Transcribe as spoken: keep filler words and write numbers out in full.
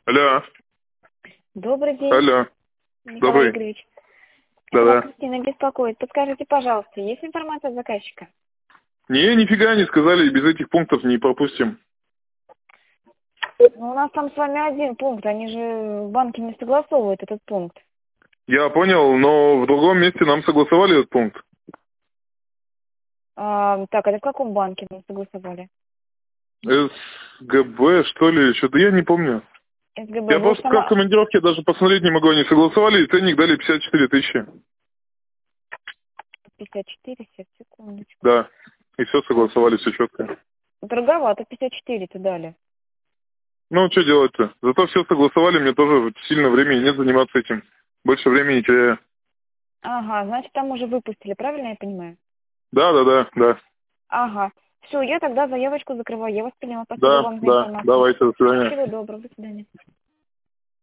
Алло. Добрый день, Алло. Николай Добрый. Игоревич. Да-да. Кристина беспокоит. Подскажите, пожалуйста, есть информация от заказчика? Не, нифига не сказали, без этих пунктов не пропустим. Ну, у нас там с вами один пункт, они же в банке не согласовывают этот пункт. Я понял, но в другом месте нам согласовали этот пункт. А, так, это в каком банке мы согласовали? СГБ, что ли, что-то я не помню. СГБ, Я вы просто пока в сама... командировке даже посмотреть не могу, они согласовали, и ценник дали пятьдесят четыре тысячи. пятьдесят четыре, сейчас, секундочку. Да, и все согласовали, все четко. Дороговато, пятьдесят четыре-то дали. Ну, что делать-то? Зато все согласовали, мне тоже сильно времени нет заниматься этим. Больше времени теряю. Ага, значит, там уже выпустили, правильно я понимаю? Да, да, да, да. Ага. Все, я тогда заявочку закрываю. Я вас поняла. Спасибо Да, вам за да, информацию. давайте, до свидания. Всего доброго. До свидания.